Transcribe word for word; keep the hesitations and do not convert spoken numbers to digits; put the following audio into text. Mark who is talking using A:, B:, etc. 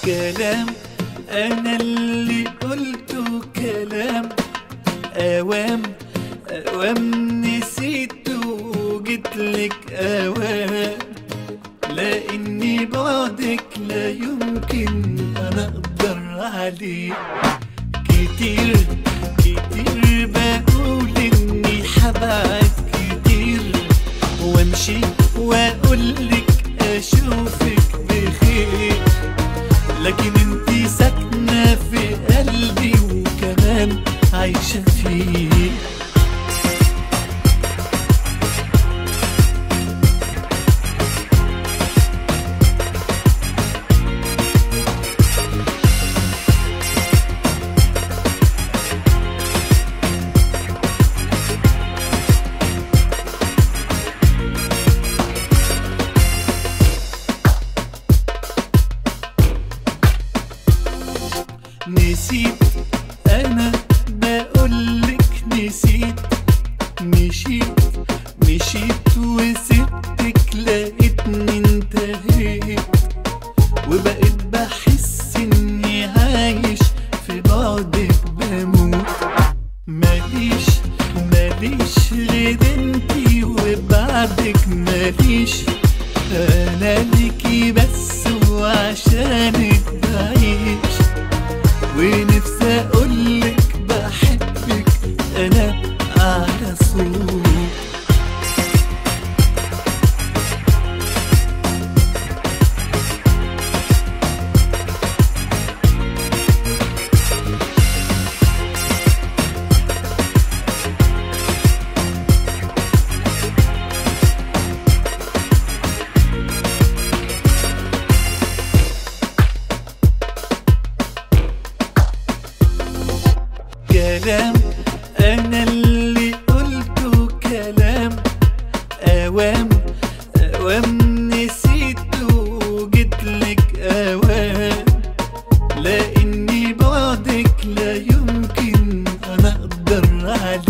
A: كلام انا اللي قلته كلام اوام اوام نسيته وجيتلك اوام، لاني بعدك لا يمكن انا اقدر عليه. كتير كتير بقول اني حبعد كتير وامشي واقولك اشوفك بخير، لكن انتي ساكنة في قلبي وكمان عايشة فيه. نسيت انا بقولك نسيت، مشيت مشيت وسبتك لقيتني انتهيت، وبقيت بحس اني عايش في بعدك بموت. ماليش ماليش غير انتي وبعدك ماليش، انا ليكي بس وعشانك بعيش، ونفسي اقولك بحبك انا على صوت. كلام انا اللي قلته كلام اوام اوام نسيته وجيتلك اوام، لاني بعدك لا يمكن انا اقدر عليه.